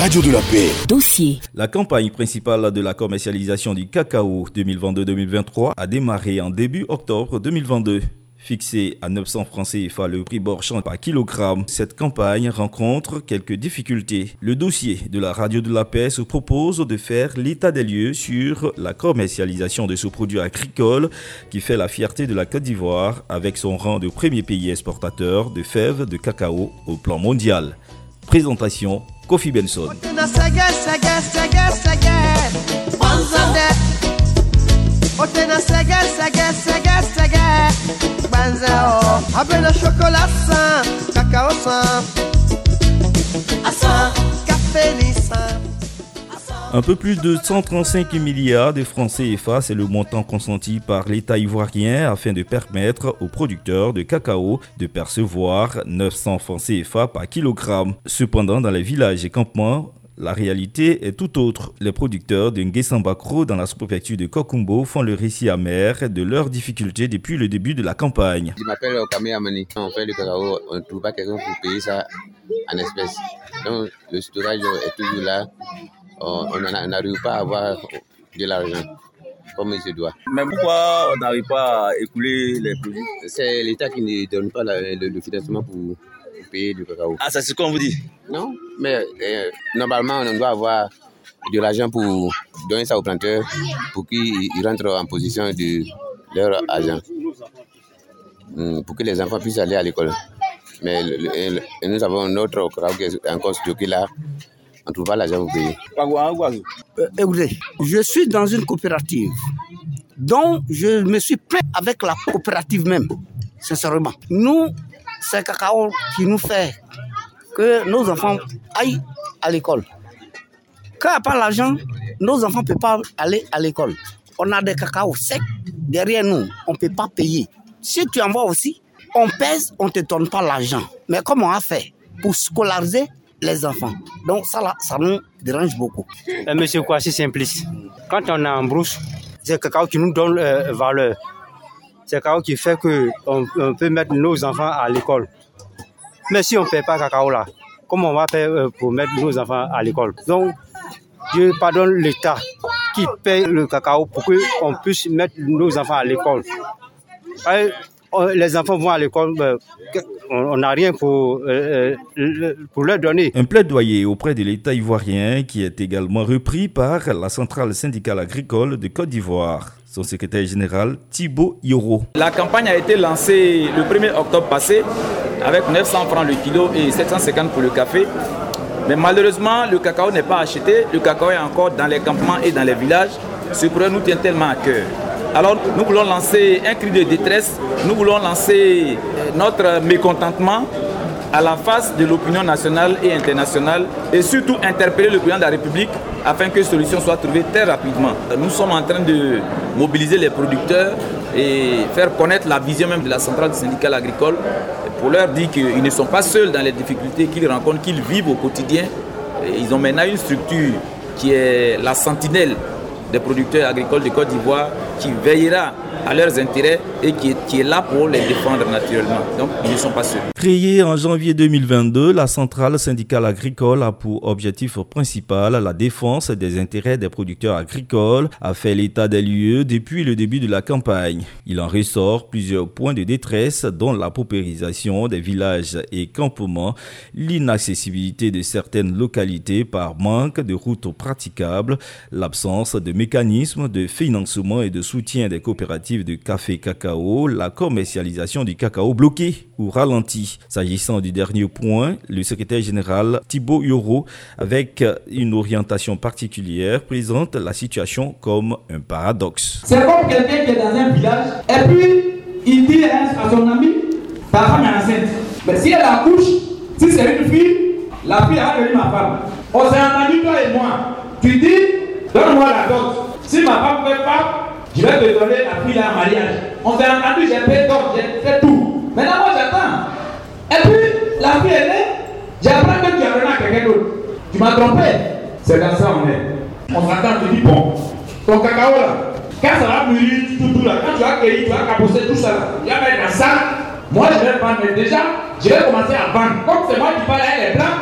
radio de la paix. Dossier. La campagne principale de la commercialisation du cacao 2022-2023 a démarré en début octobre 2022. Fixé à 900 francs CFA le prix Borchamp par kilogramme, cette campagne rencontre quelques difficultés. Le dossier de la radio de la paix se propose de faire l'état des lieux sur la commercialisation de ce produit agricole qui fait la fierté de la Côte d'Ivoire avec son rang de premier pays exportateur de fèves de cacao au plan mondial. Présentation, Kofi Benson. Un peu plus de 135 milliards de francs CFA, c'est le montant consenti par l'État ivoirien afin de permettre aux producteurs de cacao de percevoir 900 francs CFA par kilogramme. Cependant, dans les villages et campements, la réalité est tout autre. Les producteurs de Nguessambakro dans la sous-préfecture de Kokumbo font le récit amer de leurs difficultés depuis le début de la campagne. Je m'appelle Okame Amani. On fait du cacao, on ne trouve pas quelqu'un pour payer ça en espèces. Donc le storage est toujours là. On n'arrive pas à avoir de l'argent comme il se doit. Mais pourquoi on n'arrive pas à écouler les produits? C'est l'État qui ne donne pas le financement pour payer du cacao. Ah, c'est ce qu'on vous dit? Non, mais normalement on doit avoir de l'argent pour donner ça aux planteurs pour qu'ils rentrent en position de leur argent. Pour que les enfants puissent aller à l'école. Mais nous avons notre cacao qui est encore stocké là. On ne trouve pas l'argent pour payer. Écoutez, je suis dans une coopérative. Donc, je me suis plaint avec la coopérative même, sincèrement. Nous, c'est le cacao qui nous fait que nos enfants aillent à l'école. Quand il n'y a pas l'argent, nos enfants ne peuvent pas aller à l'école. On a des cacao secs derrière nous, on ne peut pas payer. Si tu envoies aussi, on pèse, on ne te donne pas l'argent. Mais comment on a fait pour scolariser les enfants? Donc ça nous dérange beaucoup. Monsieur Kwasi Simplice, quand on est en brousse, c'est le cacao qui nous donne valeur. C'est le cacao qui fait qu'on peut mettre nos enfants à l'école. Mais si on ne paie pas le cacao là, comment on va faire pour mettre nos enfants à l'école? Donc, je pardonne l'État qui paye le cacao pour qu'on puisse mettre nos enfants à l'école. Les enfants vont à l'école, on n'a rien pour leur donner. Un plaidoyer auprès de l'État ivoirien qui est également repris par la centrale syndicale agricole de Côte d'Ivoire. Son secrétaire général, Thibaut Yoro. La campagne a été lancée le 1er octobre passé avec 900 francs le kilo et 750 pour le café. Mais malheureusement, le cacao n'est pas acheté. Le cacao est encore dans les campements et dans les villages. Ce problème nous tient tellement à cœur. Alors nous voulons lancer un cri de détresse, nous voulons lancer notre mécontentement à la face de l'opinion nationale et internationale et surtout interpeller le président de la République afin que solution soit trouvée très rapidement. Nous sommes en train de mobiliser les producteurs et faire connaître la vision même de la centrale syndicale agricole pour leur dire qu'ils ne sont pas seuls dans les difficultés qu'ils rencontrent, qu'ils vivent au quotidien. Ils ont maintenant une structure qui est la sentinelle des producteurs agricoles de Côte d'Ivoire qui veillera à leurs intérêts et qui est là pour les défendre naturellement. Donc, ils ne sont pas seuls. Créée en janvier 2022, la centrale syndicale agricole a pour objectif principal la défense des intérêts des producteurs agricoles, a fait l'état des lieux depuis le début de la campagne. Il en ressort plusieurs points de détresse dont la paupérisation des villages et campements, l'inaccessibilité de certaines localités par manque de routes praticables, l'absence de mécanismes de financement et de soutien des coopératives de café-cacao, la commercialisation du cacao bloquée ou ralentie. S'agissant du dernier point, le secrétaire général Thibaut Yoro, avec une orientation particulière, présente la situation comme un paradoxe. C'est comme quelqu'un qui est dans un village et puis il dit à son ami, ta femme est enceinte. Mais si elle accouche, si c'est une fille, la fille a devenu ma femme. On s'est entendu toi et moi. Tu dis, donne-moi la dot. Si ma femme ne fait pas, je vais te donner la fille à un mariage. On s'est entendu, j'ai fait dot, j'ai fait tout. Maintenant moi j'attends. Et puis la fille est née, j'apprends que tu as donné à quelqu'un d'autre. Tu m'as trompé. C'est dans ça on est. On s'attend, tu dis bon, ton cacao là, quand ça va mûrir, tout là, quand tu vas cueillir, tu vas capoter tout ça là, tu vas mettre dans ça. Moi je vais vendre, mais déjà, je vais commencer à vendre. Comme c'est moi qui parle, elle est blanche,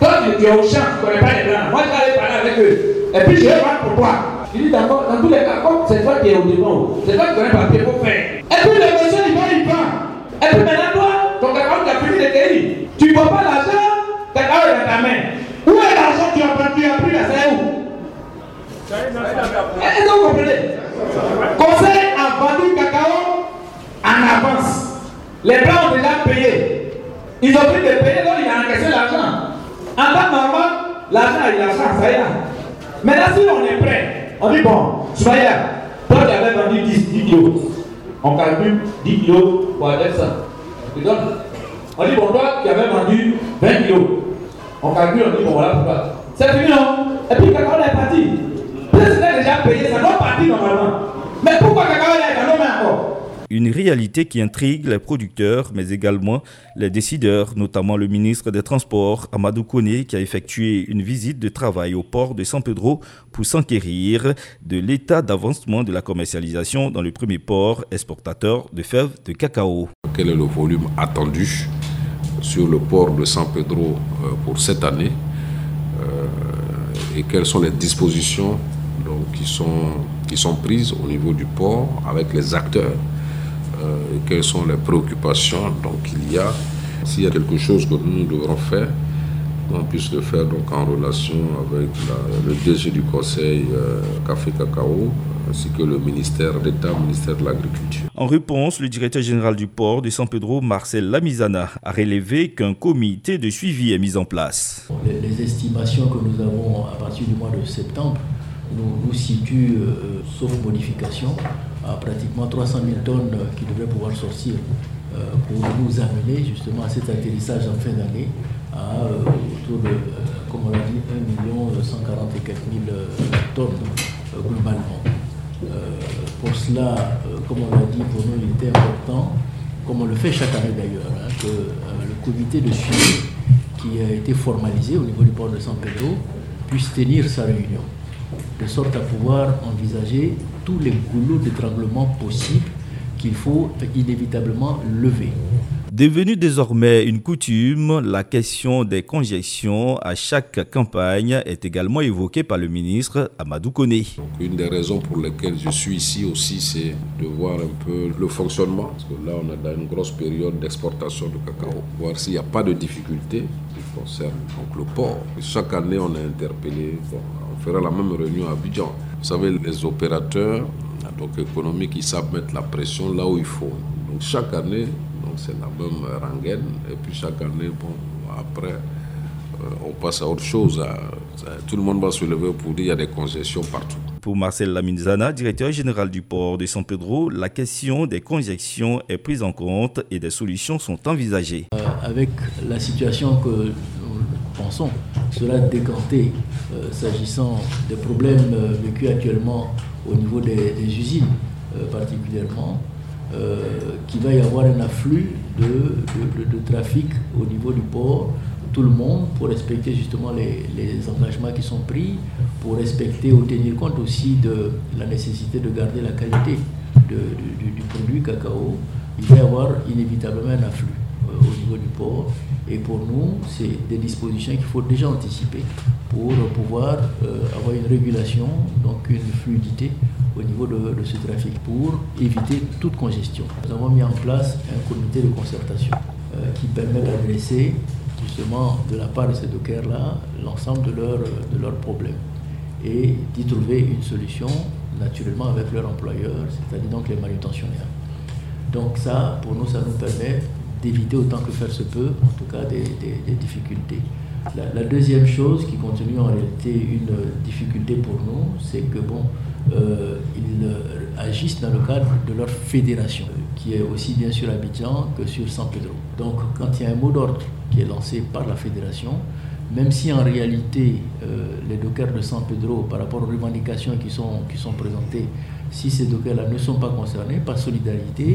Toi, tu es au champ, tu ne connais pas les blancs. Moi, je vais aller parler avec eux. Et puis, je vais vendre pour toi. Je dis d'accord, dans tous les cas, comme c'est toi qui es au devant, c'est toi qui connais pas papier pour faire. Et puis, le monsieur, il prend. Et puis, maintenant, toi, ton cacao, tu as fini de cueillir. Tu ne vois pas l'argent, cacao est dans ta main. Où est l'argent que tu as pris là, c'est où? Est-ce que vous comprenez? Conseil a vendu le cacao en avance. Les blancs ont déjà payé. Ils ont pris de payer, donc il a encaissé l'argent. En temps normal, l'argent il a changé, ça y est. Maintenant, si on est prêt, on dit bon, soyez là. Toi qui avais vendu 10 kilos, on calcule 10 kilos pour avoir ça. Donc, on dit bon, toi qui avais vendu 20 kilos, on calcule, on dit bon, voilà pourquoi. C'est fini, non? Et puis, le cacao est parti. C'était déjà payé, ça doit partir normalement. Mais pourquoi le cacao est dans nos mains encore? Une réalité qui intrigue les producteurs, mais également les décideurs, notamment le ministre des Transports, Amadou Koné, qui a effectué une visite de travail au port de San Pedro pour s'enquérir de l'état d'avancement de la commercialisation dans le premier port exportateur de fèves de cacao. Quel est le volume attendu sur le port de San Pedro pour cette année et quelles sont les dispositions donc, qui sont prises au niveau du port avec les acteurs et quelles sont les préoccupations qu'il y a. S'il y a quelque chose que nous devrons faire, on puisse le faire donc, en relation avec le DG du Conseil Café Cacao ainsi que le ministère d'État, ministère de l'Agriculture. En réponse, le directeur général du port de San Pedro, Marcel Lamizana, a relevé qu'un comité de suivi est mis en place. Les estimations que nous avons à partir du mois de septembre nous situent, sauf modification, à pratiquement 300 000 tonnes qui devraient pouvoir sortir pour nous amener justement à cet atterrissage en fin d'année à autour de, comme on l'a dit, 1 140 et quelques mille tonnes globalement. Pour cela, comme on l'a dit, pour nous il était important, comme on le fait chaque année d'ailleurs, que le comité de suivi qui a été formalisé au niveau du port de San Pedro puisse tenir sa réunion, de sorte à pouvoir envisager tous les goulots d'étranglement possibles qu'il faut inévitablement lever. Devenue désormais une coutume, la question des congestions à chaque campagne est également évoquée par le ministre Amadou Koné. Donc, une des raisons pour lesquelles je suis ici aussi, c'est de voir un peu le fonctionnement. Parce que là, on est dans une grosse période d'exportation de cacao. Voir s'il n'y a pas de difficultés qui concernent donc, le port. Et chaque année, on est interpellé. Bon, on fera la même réunion à Abidjan. Vous savez, les opérateurs donc, économiques, ils savent mettre la pression là où il faut. Donc chaque année, c'est la même rengaine. Et puis chaque année, bon, après, on passe à autre chose. Tout le monde va se lever pour dire qu'il y a des congestions partout. Pour Marcel Lamizana, directeur général du port de San Pedro, la question des congestions est prise en compte et des solutions sont envisagées. Avec la situation que nous pensons cela décanté s'agissant des problèmes vécus actuellement au niveau des usines particulièrement, qu'il va y avoir un afflux de trafic au niveau du port, tout le monde, pour respecter justement les engagements qui sont pris, pour respecter ou tenir compte aussi de la nécessité de garder la qualité du produit cacao. Il va y avoir inévitablement un afflux au niveau du port. Et pour nous, c'est des dispositions qu'il faut déjà anticiper pour pouvoir avoir une régulation, donc une fluidité au niveau de ce trafic pour éviter toute congestion. Nous avons mis en place un comité de concertation qui permet d'adresser justement de la part de ces dockers-là l'ensemble de leurs problèmes et d'y trouver une solution naturellement avec leur employeur, c'est-à-dire donc les manutentionnaires. Donc ça, pour nous, ça nous permet d'éviter autant que faire se peut, en tout cas des difficultés. La deuxième chose qui continue en réalité une difficulté pour nous, c'est que bon, ils agissent dans le cadre de leur fédération, qui est aussi bien sur Abidjan que sur San Pedro. Donc quand il y a un mot d'ordre qui est lancé par la fédération, même si en réalité les dockers de San Pedro, par rapport aux revendications qui sont présentées, si ces dockers-là ne sont pas concernés, par solidarité,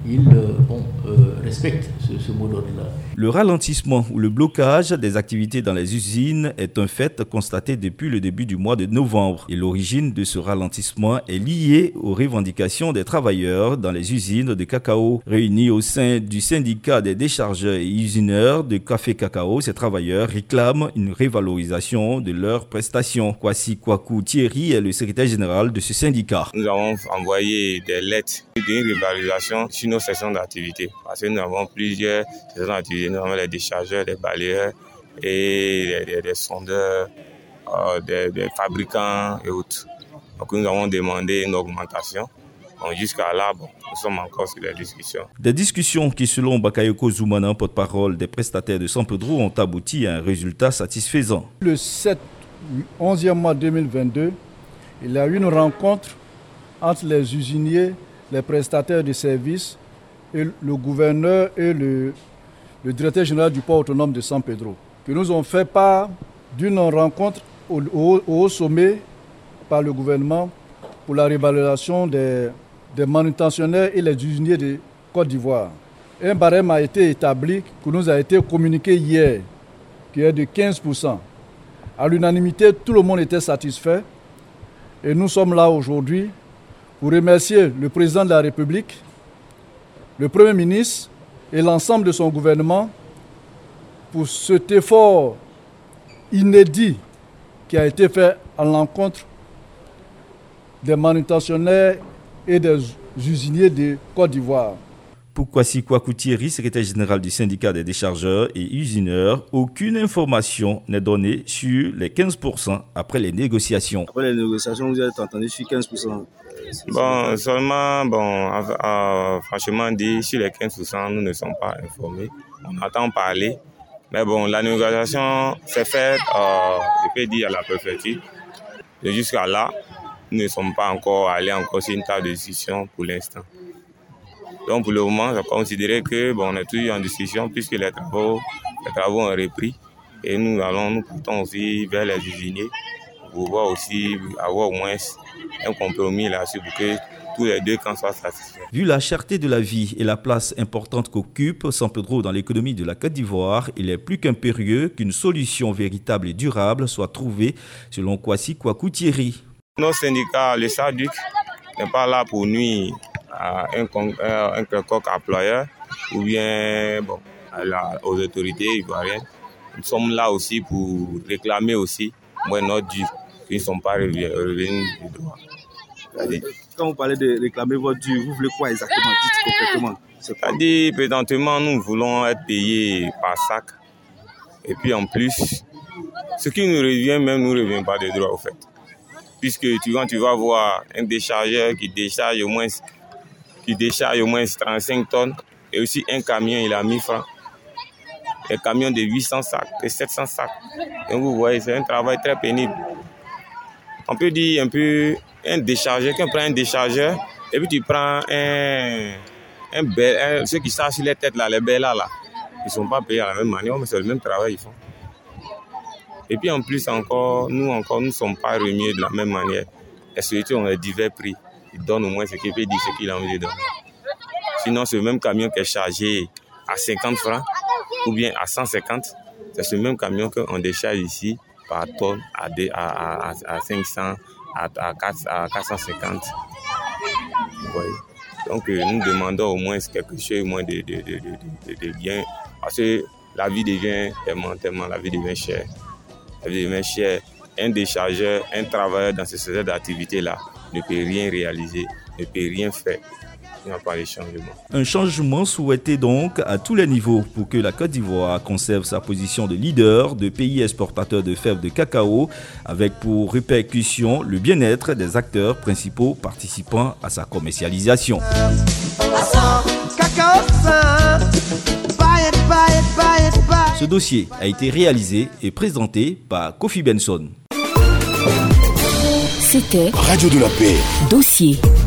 ils respectent ce mot d'ordre-là. Le ralentissement ou le blocage des activités dans les usines est un fait constaté depuis le début du mois de novembre. Et l'origine de ce ralentissement est liée aux revendications des travailleurs dans les usines de cacao. Réunis au sein du syndicat des déchargeurs et usineurs de café cacao, ces travailleurs réclament une révalorisation de leurs prestations. Kwasi Kwaku Thierry est le secrétaire général de ce syndicat. Nous avons envoyé des lettres d'une révalorisation sur nos sections d'activité. Parce que nous avons plusieurs sections d'activité. Nous avons les déchargeurs, les balayeurs et des sondeurs, des fabricants et autres. Donc nous avons demandé une augmentation. Donc jusqu'à là, nous sommes encore sur les discussions. Des discussions qui, selon Bakayoko Zoumana, porte-parole des prestataires de San Pedro, ont abouti à un résultat satisfaisant. Le 11e mois 2022, il y a eu une rencontre entre les usiniers, les prestataires de services, et le gouverneur et le directeur général du port autonome de San Pedro, que nous avons fait part d'une rencontre au sommet par le gouvernement pour la révalorisation des manutentionnaires et les usiniers de Côte d'Ivoire. Un barème a été établi, qui nous a été communiqué hier, qui est de 15%. À l'unanimité, tout le monde était satisfait. Et nous sommes là aujourd'hui pour remercier le président de la République, le Premier ministre et l'ensemble de son gouvernement pour cet effort inédit qui a été fait à l'encontre des manutentionnaires et des usiniers de Côte d'Ivoire. Pour Kwasi Kwaku Thierry, secrétaire général du syndicat des déchargeurs et usineurs, aucune information n'est donnée sur les 15% après les négociations. Après les négociations, vous êtes entendu sur 15%. Franchement dit, sur les 15%, nous ne sommes pas informés. On entend parler. Mais bon, la négociation s'est faite, je peux dire, à la préfecture. Et jusqu'à là, nous ne sommes pas encore allés sur une table de discussion pour l'instant. Donc pour le moment, on va considérer que on est toujours en discussion puisque les travaux ont repris. Et nous partons aussi vers les usiniers pour voir aussi avoir au moins un compromis là-dessus pour que tous les deux camps soient satisfaits. Vu la cherté de la vie et la place importante qu'occupe San Pedro dans l'économie de la Côte d'Ivoire, il est plus qu'impérieux qu'une solution véritable et durable soit trouvée, selon Kwasi Kwaku Thierry. Nos syndicats, le SADUC, n'est pas là pour nuire à un quelconque employeur ou bien aux autorités ivoiriennes. Nous sommes là aussi pour réclamer aussi notre dû, qu'ils ne sont pas revenus du droit. Quand vous parlez de réclamer votre dû, vous voulez quoi exactement? Dites concrètement. C'est-à-dire, présentement, nous voulons être payés par sac. Et puis en plus, ce qui nous revient même ne nous revient pas de droit au fait. Puisque quand tu vas voir un déchargeur qui décharge au moins 35 tonnes et aussi un camion, il a 1000 francs. Un camion de 800 sacs et 700 sacs. Donc vous voyez, c'est un travail très pénible. On peut dire un peu un déchargeur, quand on prend un déchargeur et puis tu prends ceux qui chargent sur les têtes là, les bellas là, ils ne sont pas payés à la même manière, mais c'est le même travail qu'ils font. Et puis en plus encore, nous ne sommes pas remis de la même manière. Et surtout, on a divers prix. Ils donnent au moins ce qu'il peut dire, ce qu'il a envie de donner. Sinon, c'est le même camion qui est chargé à 50 francs ou bien à 150. C'est ce même camion qu'on décharge ici par tonne à 500, à 450. Vous voyez. Donc, nous demandons au moins quelque chose au moins de bien. Parce que la vie devient tellement, la vie devient chère. La vie devient chère. Un déchargeur, un travailleur dans ce secteur d'activité-là ne peut rien réaliser, ne peut rien faire. Il n'y a pas de changement. Un changement souhaité donc à tous les niveaux pour que la Côte d'Ivoire conserve sa position de leader de pays exportateur de fèves de cacao, avec pour répercussion le bien-être des acteurs principaux participant à sa commercialisation. Ce dossier a été réalisé et présenté par Kofi Benson. C'était Radio de la Paix. Dossier.